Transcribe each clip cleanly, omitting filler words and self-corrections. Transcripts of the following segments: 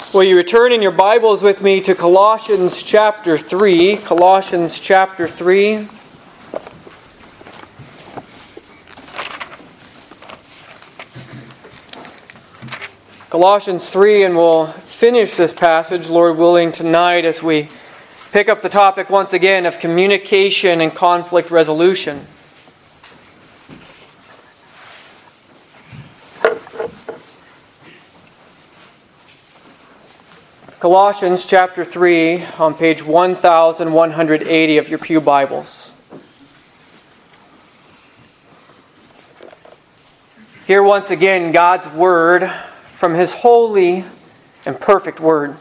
Will you return in your Bibles with me to Colossians chapter 3? Colossians chapter 3. Colossians 3, and we'll finish this passage, Lord willing, tonight as we pick up the topic once again of communication and conflict resolution. Colossians chapter 3 on page 1180 of your pew Bibles. Hear once again God's word from His holy and perfect word.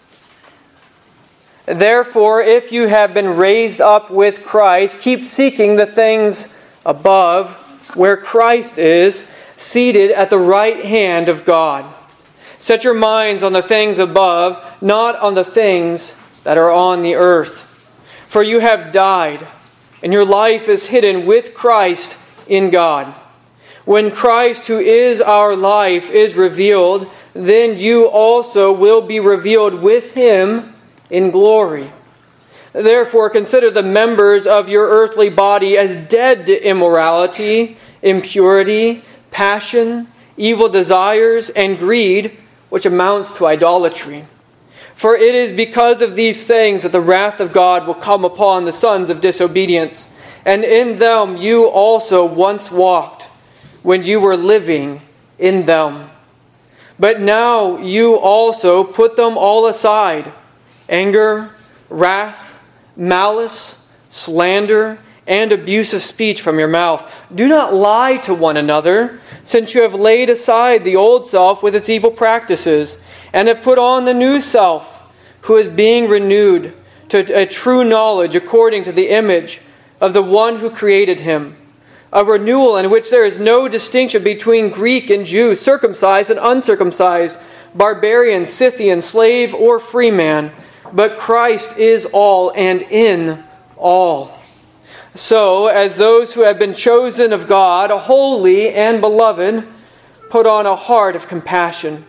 Therefore, if you have been raised up with Christ, keep seeking the things above, where Christ is, seated at the right hand of God. Set your minds on the things above, not on the things that are on the earth. For you have died, and your life is hidden with Christ in God. When Christ, who is our life, is revealed, then you also will be revealed with Him in glory. Therefore, consider the members of your earthly body as dead to immorality, impurity, passion, evil desires, and greed, which amounts to idolatry. For it is because of these things that the wrath of God will come upon the sons of disobedience. And in them you also once walked, when you were living in them. But now you also put them all aside: anger, wrath, malice, slander, and abusive speech from your mouth. Do not lie to one another, since you have laid aside the old self with its evil practices, and have put on the new self, who is being renewed to a true knowledge according to the image of the one who created him. A renewal in which there is no distinction between Greek and Jew, circumcised and uncircumcised, barbarian, Scythian, slave or free man, but Christ is all and in all. So, as those who have been chosen of God, holy and beloved, put on a heart of compassion,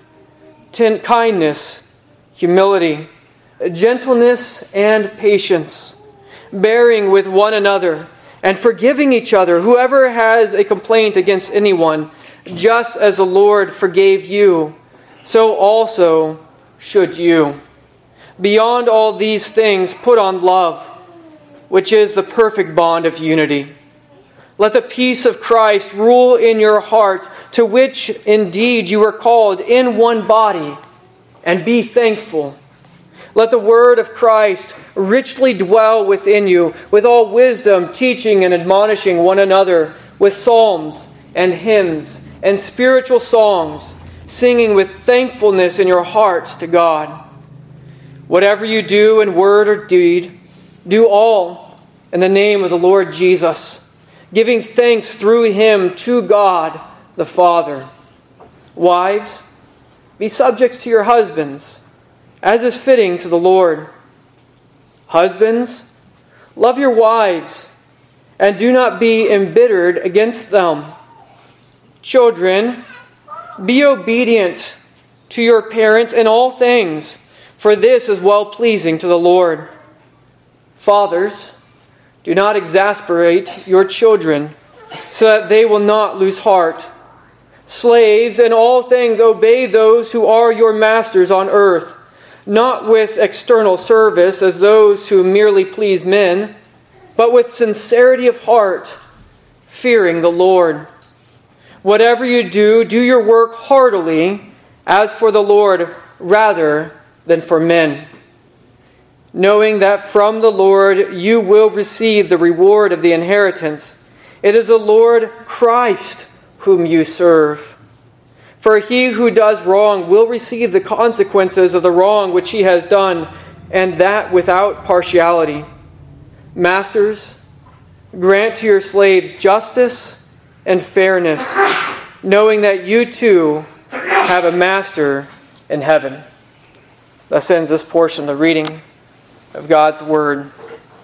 kindness, humility, gentleness, and patience, bearing with one another, and forgiving each other, whoever has a complaint against anyone, just as the Lord forgave you, so also should you. Beyond all these things, put on love, which is the perfect bond of unity. Let the peace of Christ rule in your hearts, to which indeed you are called in one body, and be thankful. Let the word of Christ richly dwell within you, with all wisdom, teaching and admonishing one another with psalms and hymns and spiritual songs, singing with thankfulness in your hearts to God. Whatever you do in word or deed, do all in the name of the Lord Jesus, giving thanks through Him to God the Father. Wives, be subject to your husbands, as is fitting to the Lord. Husbands, love your wives, and do not be embittered against them. Children, be obedient to your parents in all things, for this is well-pleasing to the Lord. Fathers, do not exasperate your children, so that they will not lose heart. Slaves, in all things obey those who are your masters on earth, not with external service as those who merely please men, but with sincerity of heart, fearing the Lord. Whatever you do, do your work heartily, as for the Lord rather than for men, knowing that from the Lord you will receive the reward of the inheritance. It is the Lord Christ whom you serve. For he who does wrong will receive the consequences of the wrong which he has done, and that without partiality. Masters, grant to your slaves justice and fairness, knowing that you too have a master in heaven. Thus ends this portion of the reading of God's Word.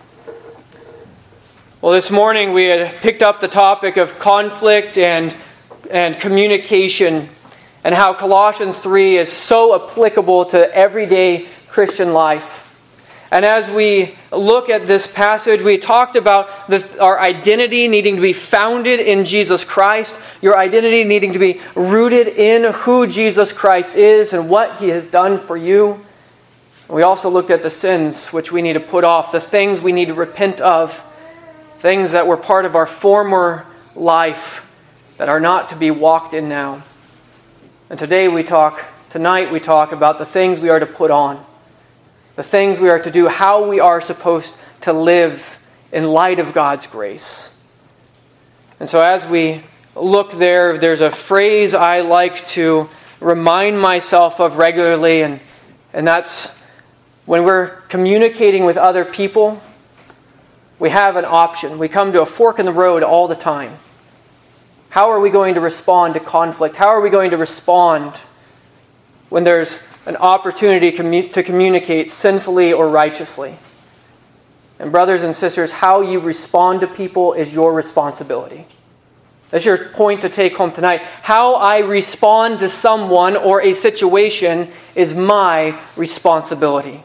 Well, this morning we had picked up the topic of conflict and communication. and how Colossians 3 is so applicable to everyday Christian life. And as we look at this passage, we talked about our identity needing to be founded in Jesus Christ, your identity needing to be rooted in who Jesus Christ is and what He has done for you. We also looked at the sins which we need to put off, the things we need to repent of, things that were part of our former life that are not to be walked in now. And tonight we talk about the things we are to put on. The things we are to do, how we are supposed to live in light of God's grace. And so as we look there's a phrase I like to remind myself of regularly, and that's when we're communicating with other people, we have an option. We come to a fork in the road all the time. How are we going to respond to conflict? How are we going to respond when there's an opportunity to communicate sinfully or righteously? And brothers and sisters, how you respond to people is your responsibility. That's your point to take home tonight. How I respond to someone or a situation is my responsibility.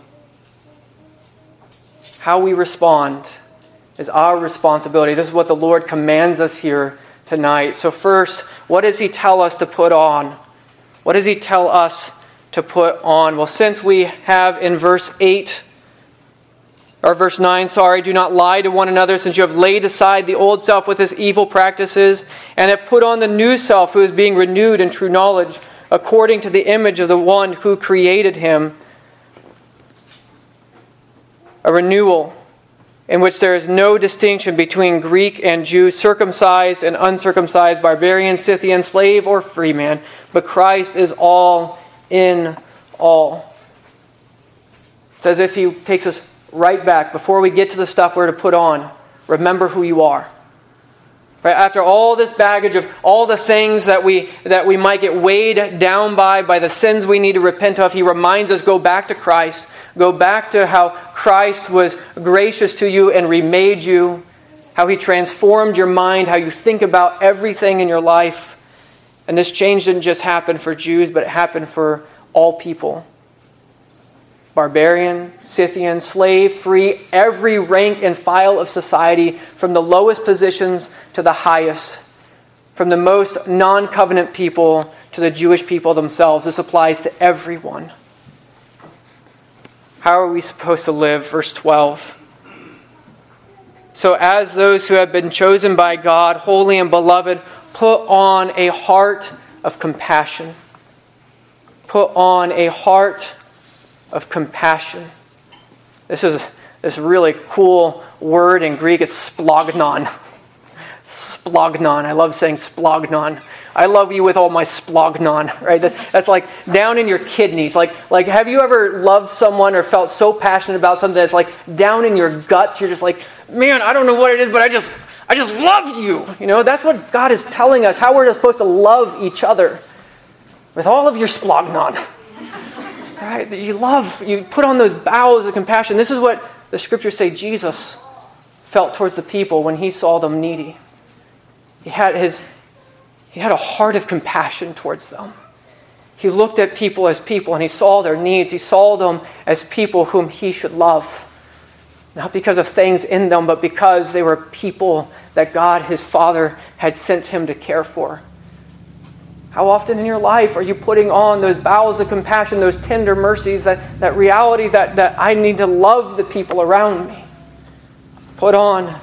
How we respond is our responsibility. This is what the Lord commands us here tonight. So first, what does He tell us to put on? What does He tell us to put on? Well, since we have in verse 9, do not lie to one another, since you have laid aside the old self with its evil practices, and have put on the new self, who is being renewed in true knowledge, according to the image of the one who created him. A renewal in which there is no distinction between Greek and Jew, circumcised and uncircumcised, barbarian, Scythian, slave or free man, but Christ is all in all. It's as if He takes us right back. Before we get to the stuff we're to put on, remember who you are. Right? After all this baggage of all the things that we might get weighed down by the sins we need to repent of, He reminds us, go back to Christ. Go back to how Christ was gracious to you and remade you, how He transformed your mind, how you think about everything in your life. And this change didn't just happen for Jews, but it happened for all people. Barbarian, Scythian, slave, free, every rank and file of society, from the lowest positions to the highest, from the most non-covenant people to the Jewish people themselves. This applies to everyone. How are we supposed to live? Verse 12. So as those who have been chosen by God, holy and beloved, put on a heart of compassion. Put on a heart of compassion. This is this really cool word in Greek. It's splagnon. Splagnon. I love saying splagnon. I love you with all my splagnon, right? That's like down in your kidneys. Like, have you ever loved someone or felt so passionate about something that's like down in your guts? You're just like, man, I don't know what it is, but I just love you. You know, that's what God is telling us, how we're supposed to love each other with all of your splagnon. Right? You put on those bowels of compassion. This is what the scriptures say Jesus felt towards the people when He saw them needy. He had a heart of compassion towards them. He looked at people as people and He saw their needs. He saw them as people whom He should love. Not because of things in them, but because they were people that God, His Father, had sent Him to care for. How often in your life are you putting on those bowels of compassion, those tender mercies, that reality that I need to love the people around me? Put on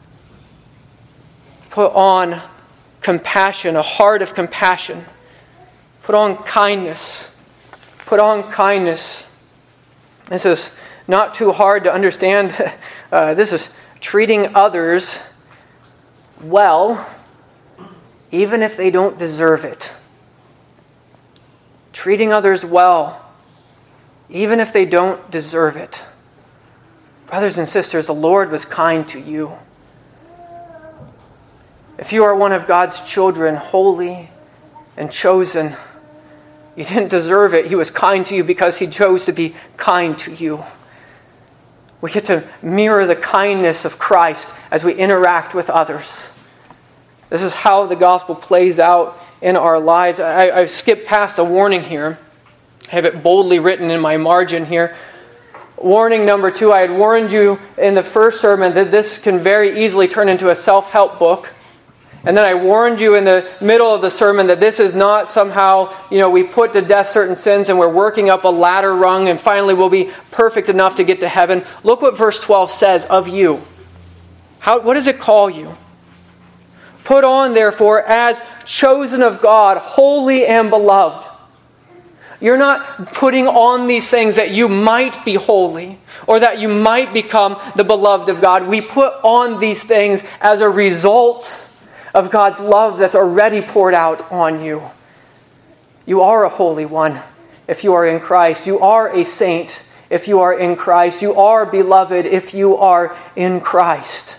compassion, a heart of compassion. Put on kindness. Put on kindness. This is not too hard to understand. This is treating others well, even if they don't deserve it. Treating others well, even if they don't deserve it. Brothers and sisters, the Lord was kind to you. If you are one of God's children, holy and chosen, you didn't deserve it. He was kind to you because He chose to be kind to you. We get to mirror the kindness of Christ as we interact with others. This is how the gospel plays out in our lives. I've skipped past a warning here. I have it boldly written in my margin here. Warning number 2, I had warned you in the first sermon that this can very easily turn into a self-help book. And then I warned you in the middle of the sermon that this is not somehow, we put to death certain sins and we're working up a ladder rung and finally we'll be perfect enough to get to heaven. Look what verse 12 says of you. What does it call you? Put on, therefore, as chosen of God, holy and beloved. You're not putting on these things that you might be holy or that you might become the beloved of God. We put on these things as a result of God's love that's already poured out on you. You are a holy one if you are in Christ. You are a saint if you are in Christ. You are beloved if you are in Christ.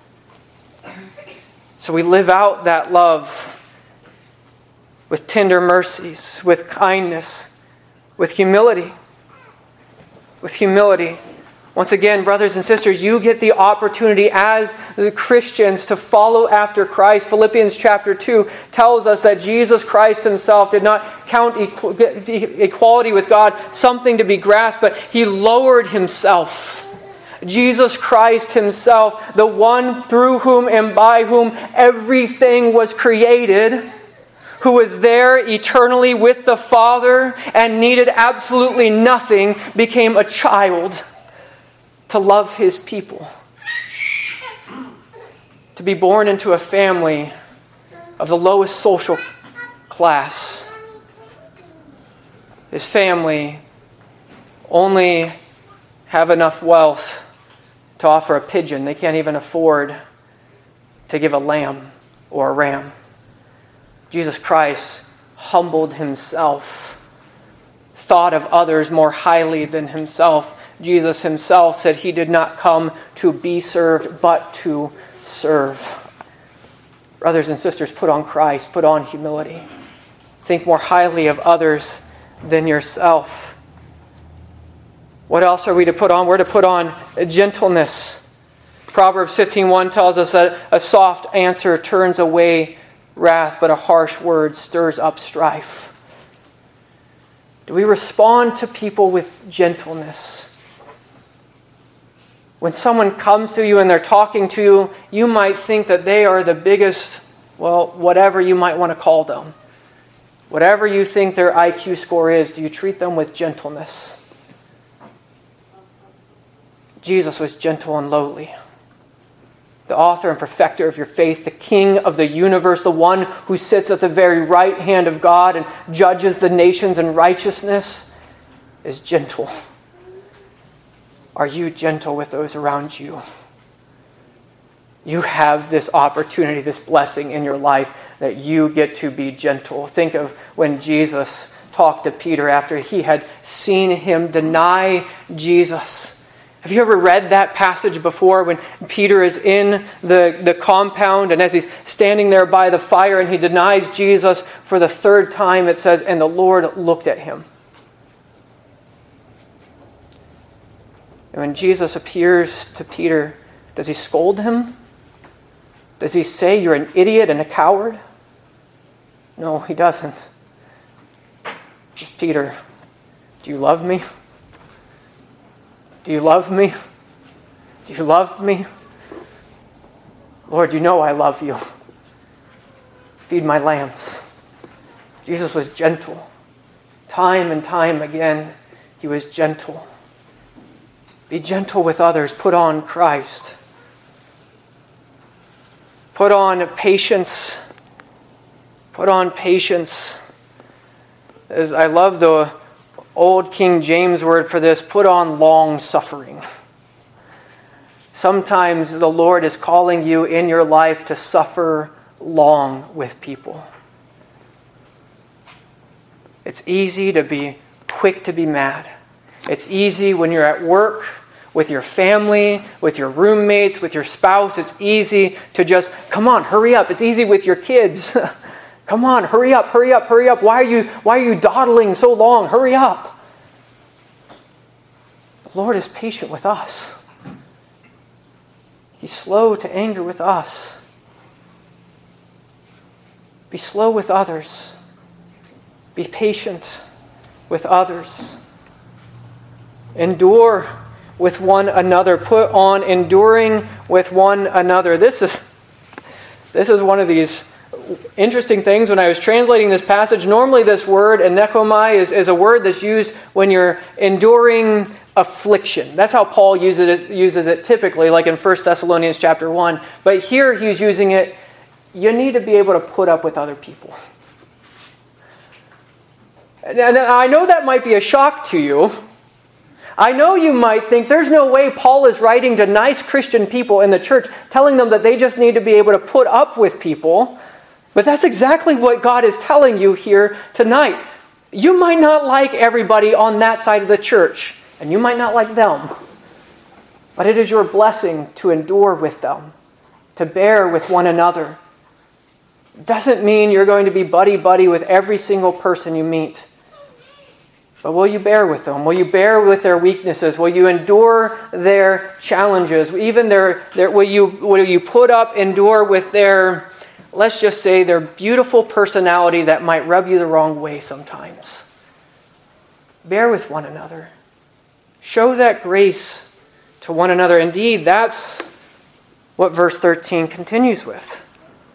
So we live out that love with tender mercies, with kindness, with humility. With humility. Once again, brothers and sisters, you get the opportunity as the Christians to follow after Christ. Philippians chapter 2 tells us that Jesus Christ himself did not count equality with God something to be grasped, but he lowered himself. Jesus Christ himself, the one through whom and by whom everything was created, who was there eternally with the Father and needed absolutely nothing, became a child to love his people. To be born into a family of the lowest social class. His family only have enough wealth to offer a pigeon. They can't even afford to give a lamb or a ram. Jesus Christ humbled himself, thought of others more highly than himself. Jesus himself said he did not come to be served, but to serve. Brothers and sisters, put on Christ, put on humility. Think more highly of others than yourself. What else are we to put on? We're to put on gentleness. Proverbs 15:1 tells us that a soft answer turns away wrath, but a harsh word stirs up strife. Do we respond to people with gentleness? When someone comes to you and they're talking to you, you might think that they are the biggest, whatever you might want to call them. Whatever you think their IQ score is, do you treat them with gentleness? Jesus was gentle and lowly. The author and perfecter of your faith, the King of the universe, the one who sits at the very right hand of God and judges the nations in righteousness, is gentle. Are you gentle with those around you? You have this opportunity, this blessing in your life that you get to be gentle. Think of when Jesus talked to Peter after he had seen him deny Jesus. Have you ever read that passage before when Peter is in the compound and as he's standing there by the fire and he denies Jesus for the third time, it says, and the Lord looked at him. And when Jesus appears to Peter, does he scold him? Does he say, you're an idiot and a coward? No, he doesn't. Just, Peter, do you love me? Do you love me? Do you love me? Lord, you know I love you. Feed my lambs. Jesus was gentle. Time and time again, he was gentle. Be gentle with others. Put on Christ. Put on patience. Put on patience. As I love the Old King James word for this, put on long suffering. Sometimes the Lord is calling you in your life to suffer long with people. It's easy to be quick to be mad. It's easy when you're at work, with your family, with your roommates, with your spouse. It's easy to just, come on, hurry up. It's easy with your kids. Come on, hurry up, hurry up, hurry up. Why are you dawdling so long? Hurry up. The Lord is patient with us. He's slow to anger with us. Be slow with others. Be patient with others. Endure with one another. Put on enduring with one another. This is one of these interesting things when I was translating this passage. Normally this word, enechomai, is a word that's used when you're enduring affliction. That's how Paul uses it typically, like in 1 Thessalonians chapter 1. But here he's using it, you need to be able to put up with other people. And I know that might be a shock to you. I know you might think there's no way Paul is writing to nice Christian people in the church, telling them that they just need to be able to put up with people. But that's exactly what God is telling you here tonight. You might not like everybody on that side of the church, and you might not like them. But it is your blessing to endure with them, to bear with one another. It doesn't mean you're going to be buddy-buddy with every single person you meet. But will you bear with them? Will you bear with their weaknesses? Will you endure their challenges? Even will you put up, endure with their, let's just say, their beautiful personality that might rub you the wrong way sometimes? Bear with one another. Show that grace to one another. Indeed, that's what verse 13 continues with.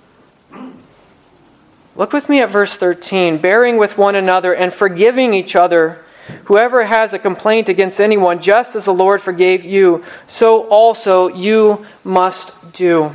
Look with me at verse 13. Bearing with one another and forgiving each other. Whoever has a complaint against anyone, just as the Lord forgave you, so also you must do.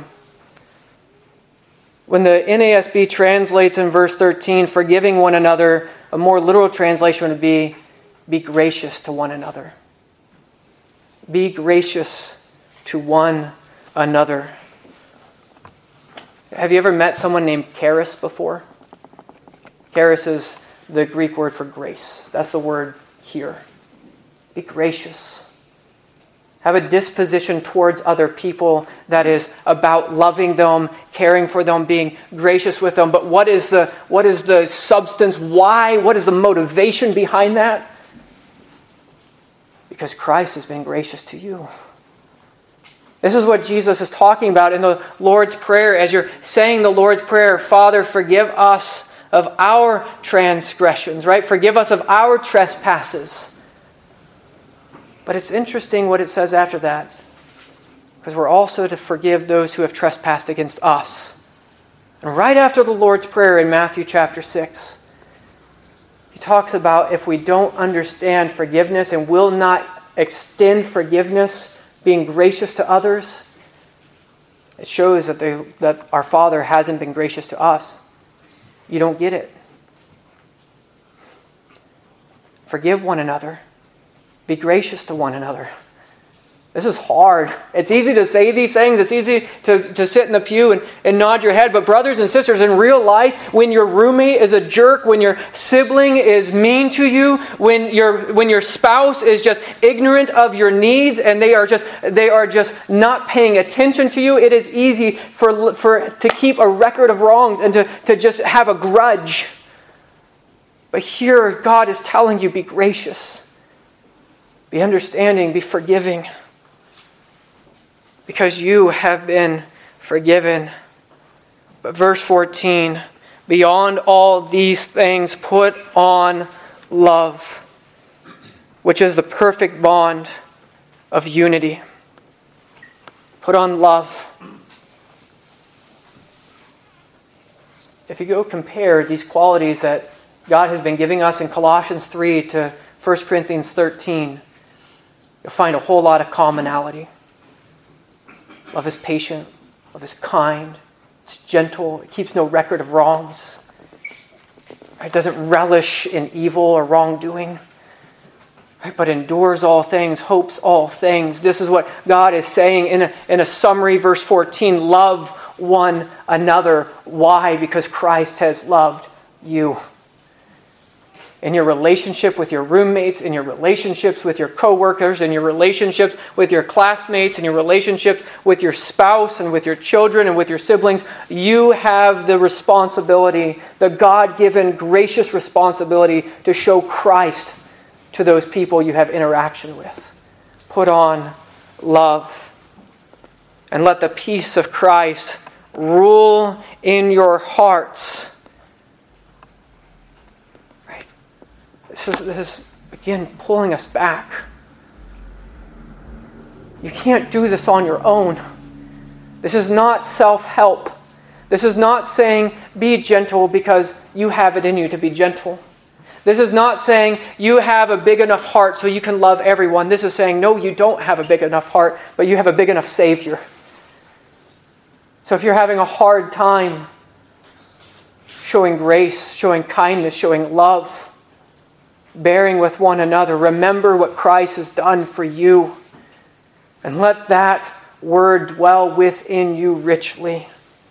When the NASB translates in verse 13, forgiving one another, a more literal translation would be gracious to one another. Be gracious to one another. Have you ever met someone named Charis before? Charis is the Greek word for grace. That's the word here. Be gracious. Have a disposition towards other people that is about loving them, caring for them, being gracious with them. But what is the substance? Why? What is the motivation behind that? Because Christ has been gracious to you. This is what Jesus is talking about in the Lord's Prayer. As you're saying the Lord's Prayer, Father, forgive us of our transgressions, right? Forgive us of our trespasses. But it's interesting what it says after that. Because we're also to forgive those who have trespassed against us. And right after the Lord's Prayer in Matthew chapter 6, he talks about if we don't understand forgiveness and will not extend forgiveness, being gracious to others, it shows that our Father hasn't been gracious to us. You don't get it. Forgive one another. Be gracious to one another. This is hard. It's easy to say these things. It's easy to sit in the pew and nod your head. But brothers and sisters, in real life, when your roommate is a jerk, when your sibling is mean to you, when your spouse is just ignorant of your needs and they are just not paying attention to you, it is easy to keep a record of wrongs and to just have a grudge. But here, God is telling you, be gracious. Be understanding. Be forgiving. Because you have been forgiven. But verse 14, beyond all these things, put on love, which is the perfect bond of unity. Put on love. If you go compare these qualities that God has been giving us in Colossians 3 to 1 Corinthians 13, you'll find a whole lot of commonality. Love is patient. Love is kind. It's gentle. It keeps no record of wrongs. It doesn't relish in evil or wrongdoing. But endures all things, hopes all things. This is what God is saying in a summary, verse 14. Love one another. Why? Because Christ has loved you. In your relationship with your roommates, in your relationships with your coworkers, in your relationships with your classmates, in your relationships with your spouse and with your children and with your siblings, you have the responsibility, the God-given gracious responsibility to show Christ to those people you have interaction with. Put on love. And let the peace of Christ rule in your hearts, This is again, pulling us back. You can't do this on your own. This is not self-help. This is not saying, be gentle because you have it in you to be gentle. This is not saying you have a big enough heart so you can love everyone. This is saying, no, you don't have a big enough heart, but you have a big enough Savior. So if you're having a hard time showing grace, showing kindness, showing love, bearing with one another, remember what Christ has done for you. And let that word dwell within you richly.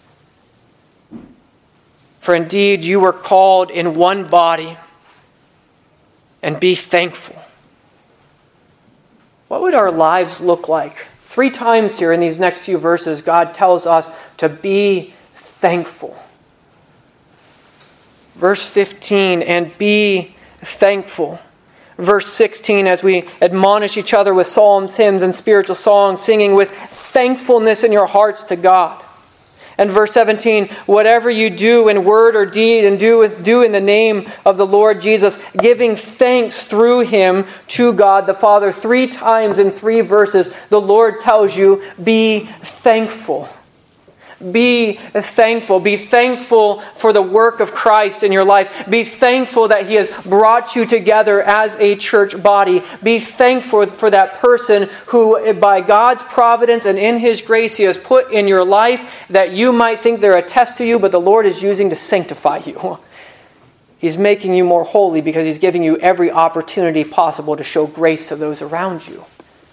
For indeed you were called in one body, and be thankful. What would our lives look like? 3 times here in these next few verses, God tells us to be thankful. Verse 15, and be thankful. Verse 16, as we admonish each other with psalms, hymns, and spiritual songs, singing with thankfulness in your hearts to God. And verse 17, whatever you do in word or deed, and do in the name of the Lord Jesus, giving thanks through Him to God the Father. 3 times in 3 verses, the Lord tells you, be thankful. Be thankful. Be thankful for the work of Christ in your life. Be thankful that He has brought you together as a church body. Be thankful for that person who, by God's providence and in His grace, He has put in your life that you might think they're a test to you, but the Lord is using to sanctify you. He's making you more holy because He's giving you every opportunity possible to show grace to those around you.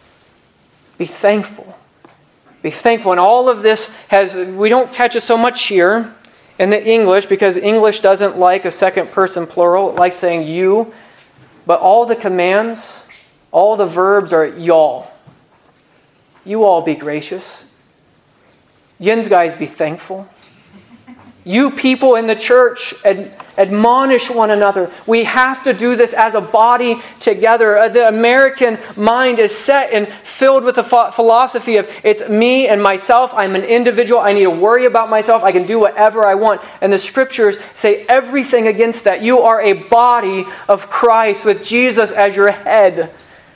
Be thankful. Be thankful. And all of this we don't catch it so much here in the English because English doesn't like a second person plural. It likes saying you. But all the commands, all the verbs are y'all. You all be gracious. Yins guys be thankful. You people in the church admonish one another. We have to do this as a body together. The American mind is set and filled with the philosophy of it's me and myself. I'm an individual. I need to worry about myself. I can do whatever I want. And the scriptures say everything against that. You are a body of Christ with Jesus as your head.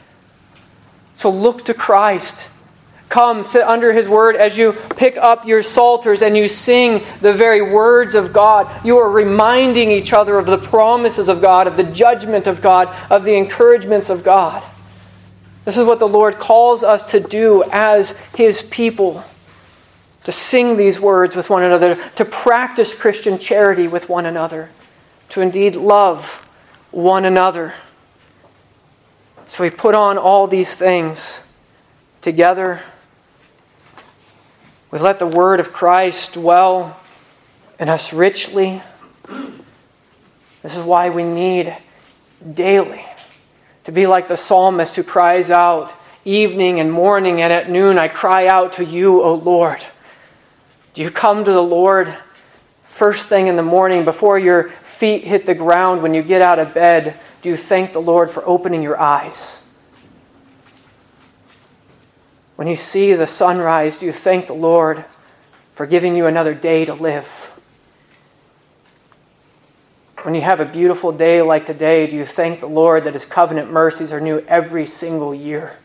So look to Christ. Come, sit under His word as you pick up your psalters and you sing the very words of God. You are reminding each other of the promises of God, of the judgment of God, of the encouragements of God. This is what the Lord calls us to do as His people. To sing these words with one another, to practice Christian charity with one another, to indeed love one another. So we put on all these things together. We let the word of Christ dwell in us richly. This is why we need daily to be like the psalmist who cries out, evening and morning and at noon, I cry out to you, O Lord. Do you come to the Lord first thing in the morning before your feet hit the ground when you get out of bed? Do you thank the Lord for opening your eyes? When you see the sunrise, do you thank the Lord for giving you another day to live? When you have a beautiful day like today, do you thank the Lord that His covenant mercies are new every single year?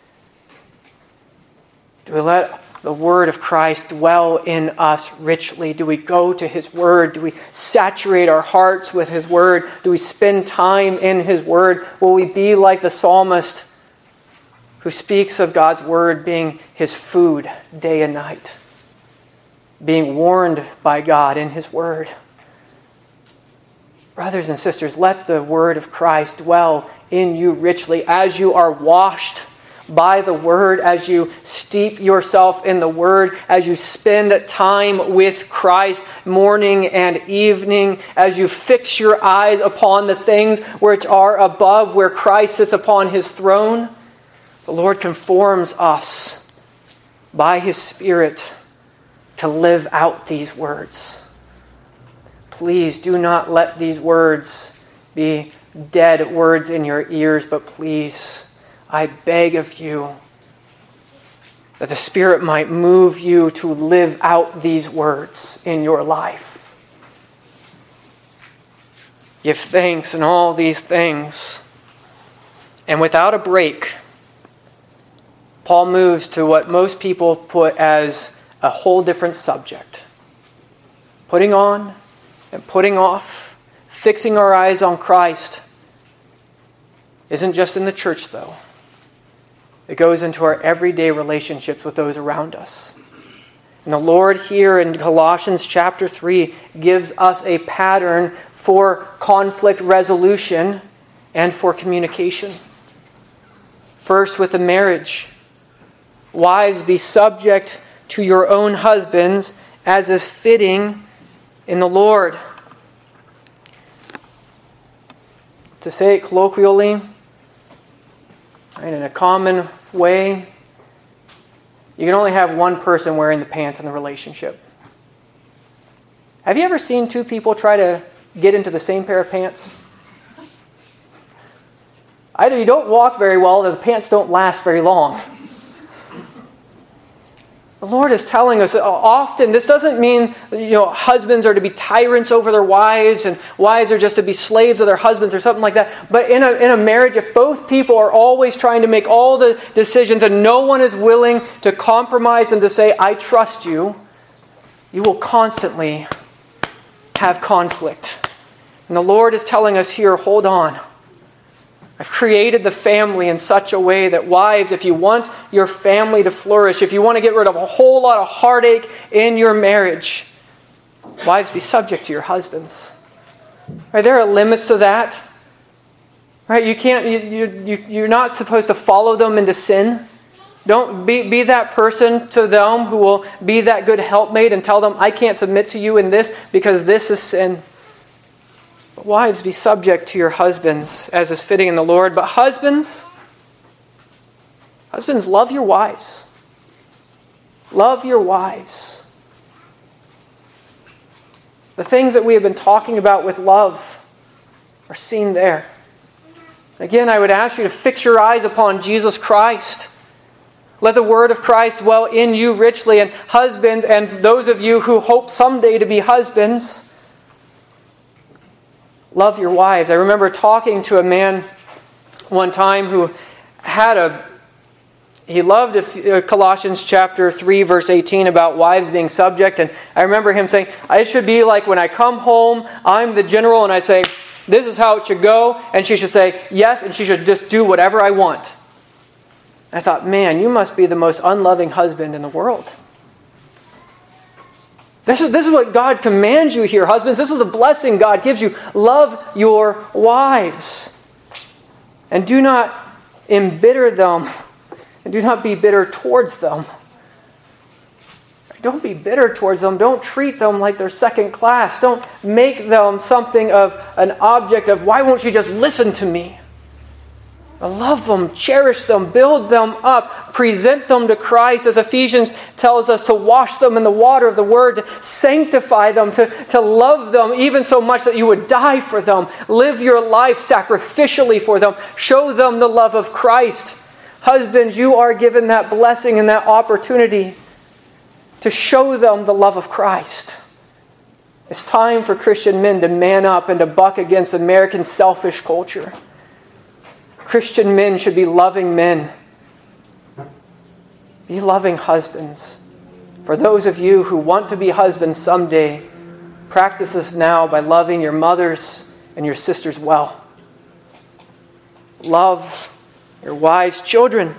Do we let the word of Christ dwell in us richly? Do we go to His word? Do we saturate our hearts with His word? Do we spend time in His word? Will we be like the psalmist who speaks of God's word being his food day and night, being warned by God in His word? Brothers and sisters, let the word of Christ dwell in you richly as you are washed by the word, as you steep yourself in the word, as you spend time with Christ morning and evening, as you fix your eyes upon the things which are above, where Christ sits upon His throne. The Lord conforms us by His Spirit to live out these words. Please do not let these words be dead words in your ears, but please, I beg of you that the Spirit might move you to live out these words in your life. give thanks in all these things. And without a break, Paul moves to what most people put as a whole different subject. Putting on and putting off, fixing our eyes on Christ. Isn't just in the church, though. It goes into our everyday relationships with those around us. And the Lord here in Colossians chapter 3 gives us a pattern for conflict resolution and for communication. First, with the marriage. Wives, be subject to your own husbands as is fitting in the Lord. To say it colloquially, right, in a common way, you can only have one person wearing the pants in the relationship. Have you ever seen two people try to get into the same pair of pants? Either you don't walk very well or the pants don't last very long. The Lord is telling us often, this doesn't mean husbands are to be tyrants over their wives and wives are just to be slaves of their husbands or something like that. But in a marriage, if both people are always trying to make all the decisions and no one is willing to compromise and to say, I trust you, you will constantly have conflict. And the Lord is telling us here, hold on. I've created the family in such a way that wives, if you want your family to flourish, if you want to get rid of a whole lot of heartache in your marriage, wives, be subject to your husbands. Right, there are limits to that. Right, you're not supposed to follow them into sin. Don't be that person to them who will be that good helpmate and tell them, I can't submit to you in this because this is sin. But wives, be subject to your husbands as is fitting in the Lord. But husbands, love your wives. Love your wives. The things that we have been talking about with love are seen there. Again, I would ask you to fix your eyes upon Jesus Christ. Let the word of Christ dwell in you richly. And husbands, and those of you who hope someday to be husbands, love your wives. I remember talking to a man one time who he loved Colossians chapter 3 verse 18 about wives being subject. And I remember him saying, it should be like when I come home, I'm the general and I say, this is how it should go. And she should say, yes, and she should just do whatever I want. I thought, man, you must be the most unloving husband in the world. This is what God commands you here, husbands. This is a blessing God gives you. Love your wives. And do not embitter them. And do not be bitter towards them. Don't be bitter towards them. Don't treat them like they're second class. Don't make them something of an object of, why won't you just listen to me? Love them, cherish them, build them up, present them to Christ, as Ephesians tells us, to wash them in the water of the Word, to sanctify them, to love them even so much that you would die for them. Live your life sacrificially for them. Show them the love of Christ. Husbands, you are given that blessing and that opportunity to show them the love of Christ. It's time for Christian men to man up and to buck against American selfish culture. Christian men should be loving men. Be loving husbands. For those of you who want to be husbands someday, practice this now by loving your mothers and your sisters well. Love your wives. Children,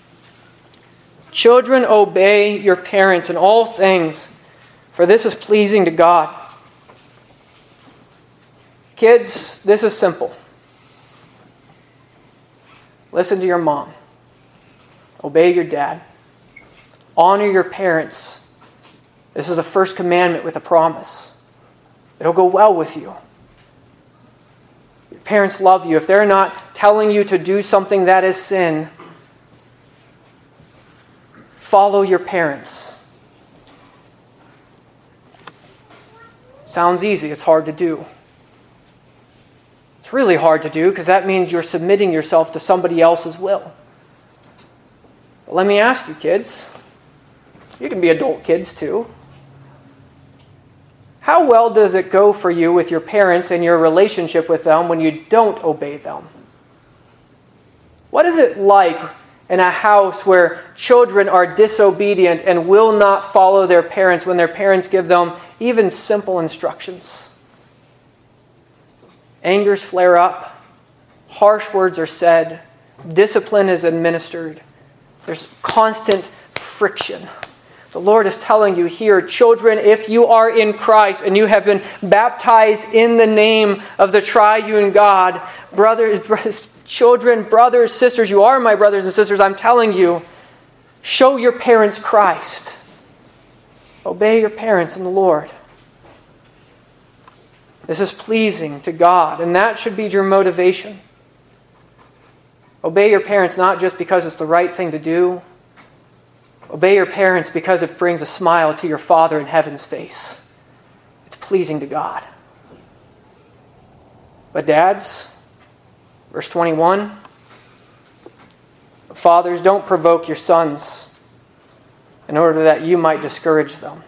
obey your parents in all things, for this is pleasing to God. Kids, this is simple. Listen to your mom. Obey your dad. Honor your parents. This is the first commandment with a promise. It'll go well with you. Your parents love you. If they're not telling you to do something that is sin, follow your parents. Sounds easy. It's hard to do. It's really hard to do because that means you're submitting yourself to somebody else's will. But let me ask you, kids. You can be adult kids too. How well does it go for you with your parents and your relationship with them when you don't obey them? What is it like in a house where children are disobedient and will not follow their parents when their parents give them even simple instructions? Angers flare up, harsh words are said, discipline is administered. There's constant friction. The Lord is telling you here, children, if you are in Christ and you have been baptized in the name of the triune God, children, brothers, sisters, you are my brothers and sisters, I'm telling you, show your parents Christ. Obey your parents in the Lord. This is pleasing to God, and that should be your motivation. Obey your parents not just because it's the right thing to do. Obey your parents because it brings a smile to your Father in heaven's face. It's pleasing to God. But dads, verse 21, fathers, don't provoke your sons in order that you might discourage them.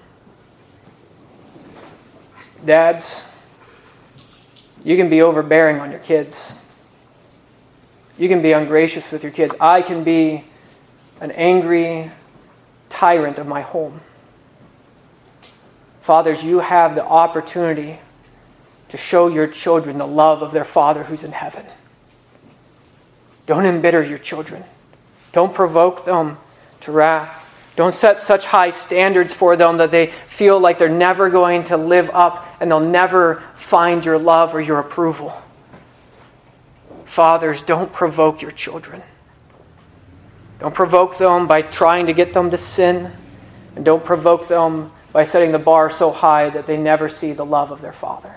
Dads, you can be overbearing on your kids. You can be ungracious with your kids. I can be an angry tyrant of my home. Fathers, you have the opportunity to show your children the love of their Father who's in heaven. Don't embitter your children. Don't provoke them to wrath. Don't set such high standards for them that they feel like they're never going to live up and they'll never find your love or your approval. Fathers, don't provoke your children. Don't provoke them by trying to get them to sin. And don't provoke them by setting the bar so high that they never see the love of their Father.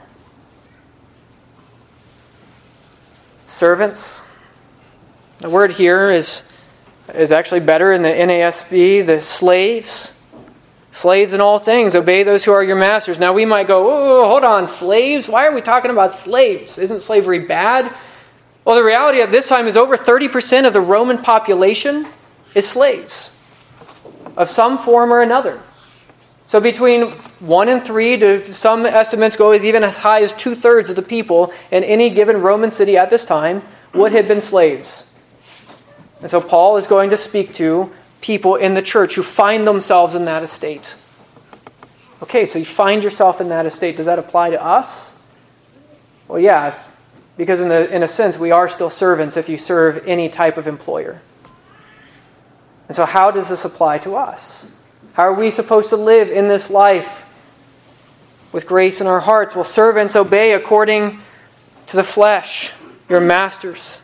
Servants. The word here is actually better in the NASB, the slaves. Slaves in all things, obey those who are your masters. Now we might go, oh, hold on, slaves? Why are we talking about slaves? Isn't slavery bad? Well, the reality at this time is over 30% of the Roman population is slaves of some form or another. So between 1 and 3, to some estimates go as even as high as 2/3 of the people in any given Roman city at this time would have been slaves. And so Paul is going to speak to people in the church who find themselves in that estate. Okay, so you find yourself in that estate. Does that apply to us? Well, yes, because in a sense we are still servants if you serve any type of employer. And so how does this apply to us? How are we supposed to live in this life with grace in our hearts? Well, servants, obey according to the flesh, your masters.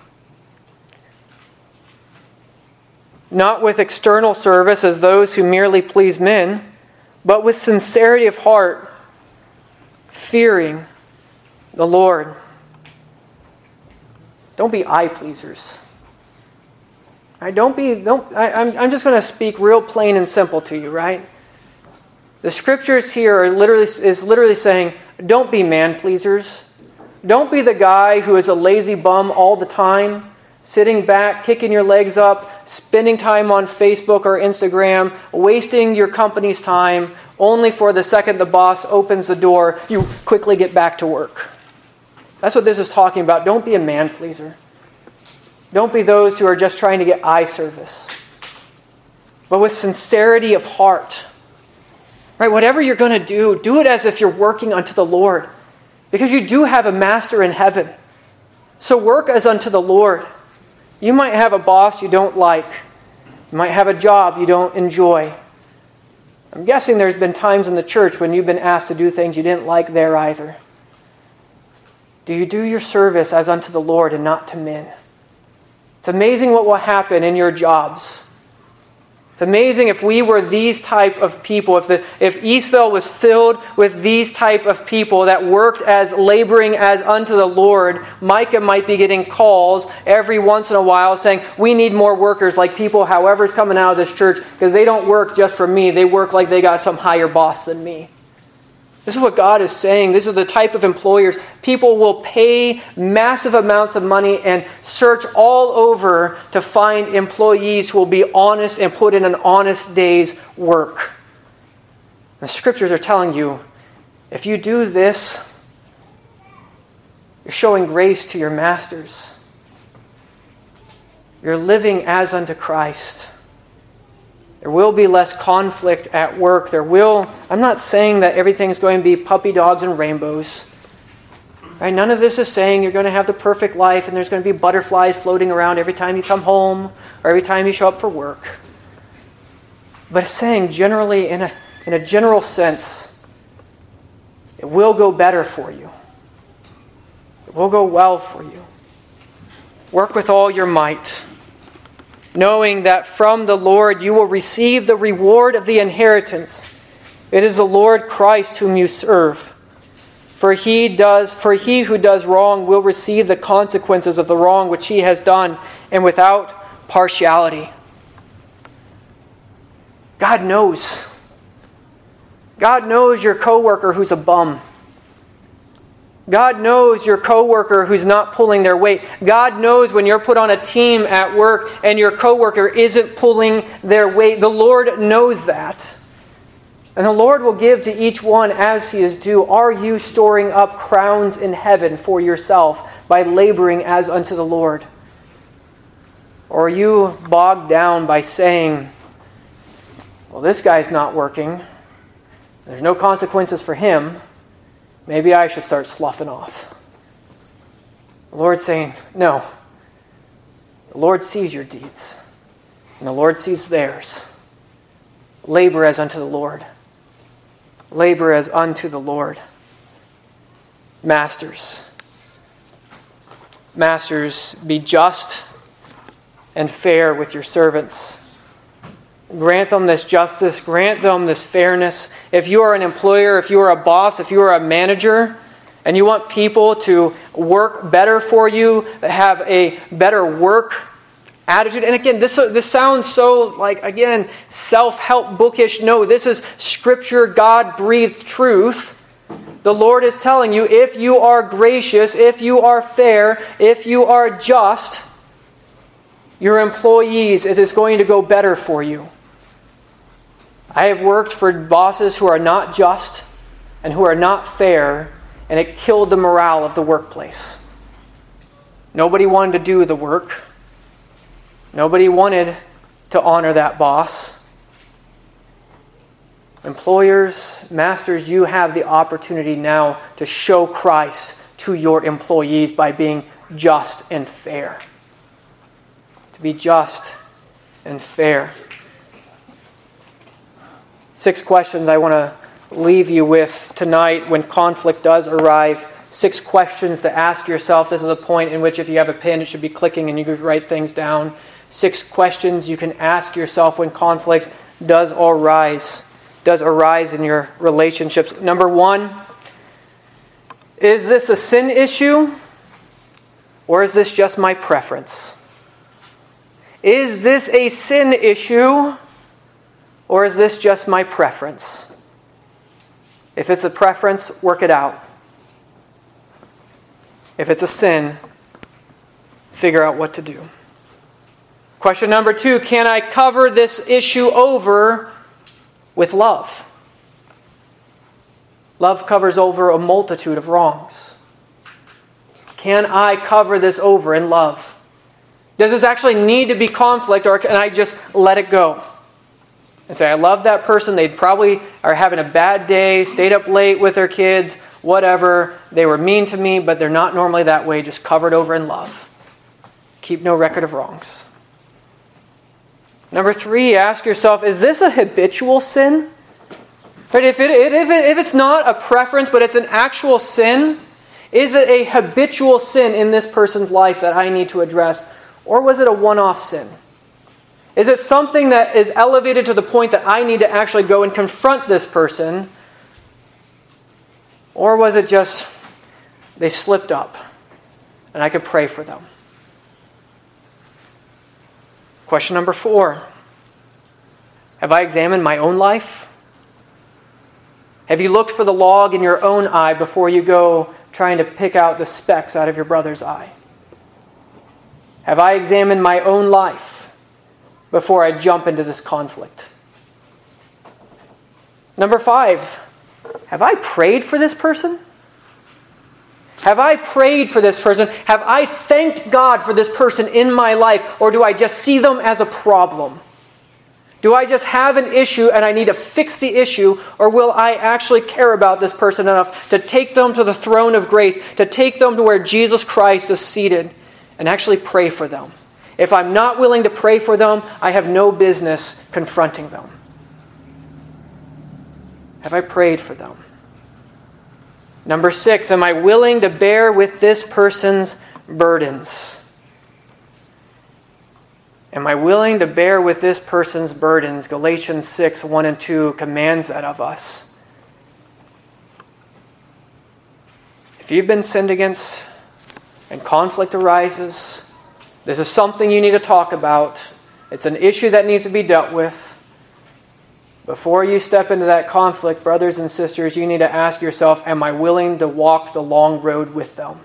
Not with external service as those who merely please men, but with sincerity of heart, fearing the Lord. Don't be eye pleasers. I'm just going to speak real plain and simple to you, right? The scriptures here are literally saying, don't be man pleasers. Don't be the guy who is a lazy bum all the time, sitting back, kicking your legs up, spending time on Facebook or Instagram, wasting your company's time, only for the second the boss opens the door, you quickly get back to work. That's what this is talking about. Don't be a man pleaser. Don't be those who are just trying to get eye service. But with sincerity of heart. Right? Whatever you're going to do it as if you're working unto the Lord. Because you do have a master in heaven. So work as unto the Lord. You might have a boss you don't like. You might have a job you don't enjoy. I'm guessing there's been times in the church when you've been asked to do things you didn't like there either. Do you do your service as unto the Lord and not to men? It's amazing what will happen in your jobs. It's amazing if we were these type of people, if Eastville was filled with these type of people that worked as laboring as unto the Lord. Micah might be getting calls every once in a while saying, we need more workers like people, however's coming out of this church, because they don't work just for me. They work like they got some higher boss than me. This is what God is saying. This is the type of employers. People will pay massive amounts of money and search all over to find employees who will be honest and put in an honest day's work. The scriptures are telling you, If you do this, you're showing grace to your masters. You're living as unto Christ. There will be less conflict at work. I'm not saying that everything's going to be puppy dogs and rainbows. Right? None of this is saying you're going to have the perfect life and there's going to be butterflies floating around every time you come home or every time you show up for work. But it's saying generally, in a general sense, it will go better for you. It will go well for you. Work with all your might, knowing that from the Lord you will receive the reward of the inheritance. It is the Lord Christ whom you serve. For he who does wrong will receive the consequences of the wrong which he has done, and without partiality. God knows. God knows your coworker who's a bum. God knows your coworker who's not pulling their weight. God knows when you're put on a team at work and your coworker isn't pulling their weight. The Lord knows that. And the Lord will give to each one as he is due. Are you storing up crowns in heaven for yourself by laboring as unto the Lord? Or are you bogged down by saying, well, this guy's not working. There's no consequences for him. Maybe I should start sloughing off. The Lord's saying, no. The Lord sees your deeds. And the Lord sees theirs. Labor as unto the Lord. Labor as unto the Lord. Masters. Masters, be just and fair with your servants. Grant them this justice. Grant them this fairness. If you are an employer, if you are a boss, if you are a manager, and you want people to work better for you, have a better work attitude. And again, this sounds so self-help bookish. No, this is Scripture, God-breathed truth. The Lord is telling you, if you are gracious, if you are fair, if you are just, your employees, it is going to go better for you. I have worked for bosses who are not just and who are not fair, and it killed the morale of the workplace. Nobody wanted to do the work. Nobody wanted to honor that boss. Employers, masters, you have the opportunity now to show Christ to your employees by being just and fair. To be just and fair. 6 questions I want to leave you with tonight when conflict does arrive. 6 questions to ask yourself. This is a point in which if you have a pen, it should be clicking and you could write things down. 6 questions you can ask yourself when conflict does arise in your relationships. Number 1, is this a sin issue or is this just my preference? Is this a sin issue or is this just my preference? If it's a preference, work it out. If it's a sin, figure out what to do. Question number 2, can I cover this issue over with love? Love covers over a multitude of wrongs. Can I cover this over in love? Does this actually need to be conflict, or can I just let it go? And say, I love that person. They probably are having a bad day, stayed up late with their kids, whatever. They were mean to me, but they're not normally that way. Just cover it over in love. Keep no record of wrongs. Number 3, ask yourself, is this a habitual sin? But if it's not a preference, but it's an actual sin, is it a habitual sin in this person's life that I need to address? Or was it a one-off sin? Is it something that is elevated to the point that I need to actually go and confront this person? Or was it just they slipped up and I could pray for them? Question number 4. Have I examined my own life? Have you looked for the log in your own eye before you go trying to pick out the specks out of your brother's eye? Have I examined my own life before I jump into this conflict? Number 5, have I prayed for this person? Have I prayed for this person? Have I thanked God for this person in my life? Or do I just see them as a problem? Do I just have an issue and I need to fix the issue? Or will I actually care about this person enough to take them to the throne of grace, to take them to where Jesus Christ is seated, and actually pray for them? If I'm not willing to pray for them, I have no business confronting them. Have I prayed for them? Number 6, am I willing to bear with this person's burdens? Am I willing to bear with this person's burdens? Galatians 6, 1 and 2 commands that of us. If you've been sinned against and conflict arises, this is something you need to talk about. It's an issue that needs to be dealt with. Before you step into that conflict, brothers and sisters, you need to ask yourself, am I willing to walk the long road with them?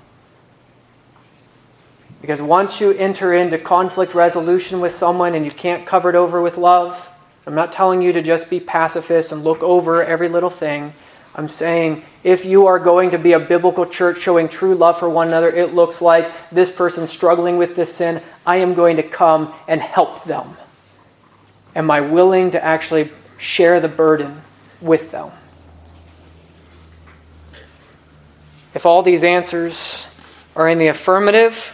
Because once you enter into conflict resolution with someone and you can't cover it over with love, I'm not telling you to just be pacifist and look over every little thing. I'm saying if you are going to be a biblical church showing true love for one another, it looks like this person struggling with this sin, I am going to come and help them. Am I willing to actually share the burden with them? If all these answers are in the affirmative,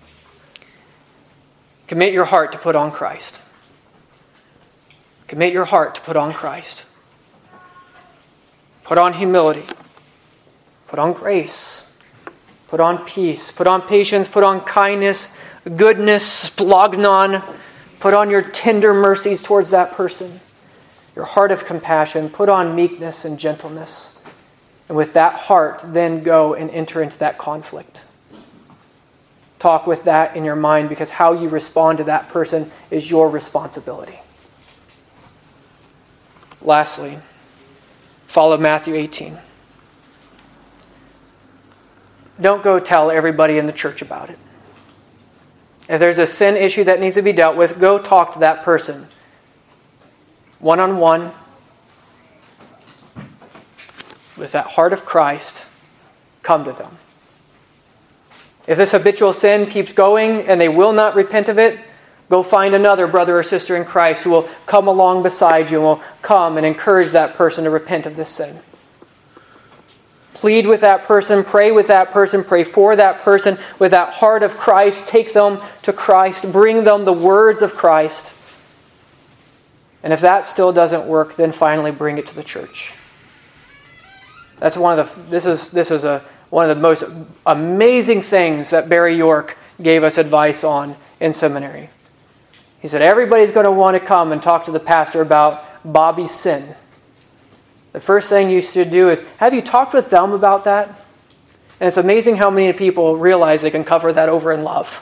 commit your heart to put on Christ. Commit your heart to put on Christ. Put on humility. Put on grace. Put on peace. Put on patience. Put on kindness, goodness, splagnon. Put on your tender mercies towards that person. Your heart of compassion. Put on meekness and gentleness. And with that heart, then go and enter into that conflict. Talk with that in your mind, because how you respond to that person is your responsibility. Lastly, follow Matthew 18. Don't go tell everybody in the church about it. If there's a sin issue that needs to be dealt with, go talk to that person. One-on-one. With that heart of Christ, come to them. If this habitual sin keeps going and they will not repent of it, go find another brother or sister in Christ who will come along beside you and will come and encourage that person to repent of this sin. Plead with that person, pray with that person, pray for that person with that heart of Christ. Take them to Christ, bring them the words of Christ. And if that still doesn't work, then finally bring it to the church. That's one of the most amazing things that Barry York gave us advice on in seminary. He said, everybody's going to want to come and talk to the pastor about Bobby's sin. The first thing you should do is, have you talked with them about that? And it's amazing how many people realize they can cover that over in love.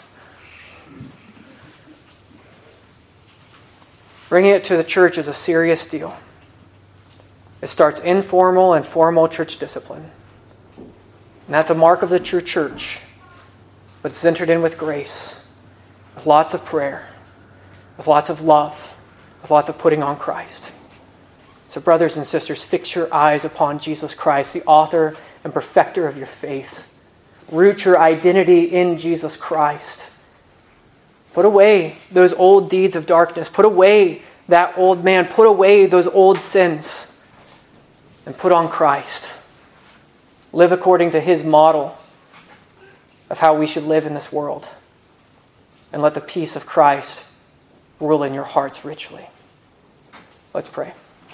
Bringing it to the church is a serious deal. It starts informal and formal church discipline. And that's a mark of the true church. But it's entered in with grace, with lots of prayer, with lots of love, with lots of putting on Christ. So brothers and sisters, fix your eyes upon Jesus Christ, the author and perfecter of your faith. Root your identity in Jesus Christ. Put away those old deeds of darkness. Put away that old man. Put away those old sins. And put on Christ. Live according to His model of how we should live in this world. And let the peace of Christ rule in your hearts richly. Let's pray.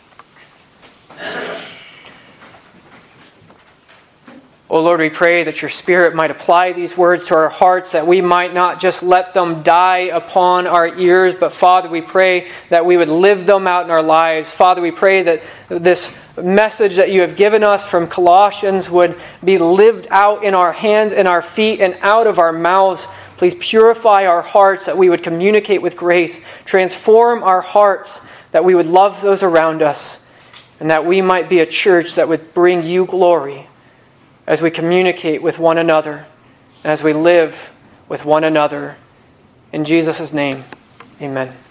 Oh Lord, we pray that your Spirit might apply these words to our hearts, that we might not just let them die upon our ears, but Father, we pray that we would live them out in our lives. Father, we pray that this message that you have given us from Colossians would be lived out in our hands and our feet and out of our mouths. Please purify our hearts that we would communicate with grace. Transform our hearts that we would love those around us, and that we might be a church that would bring you glory as we communicate with one another and as we live with one another. In Jesus' name, amen.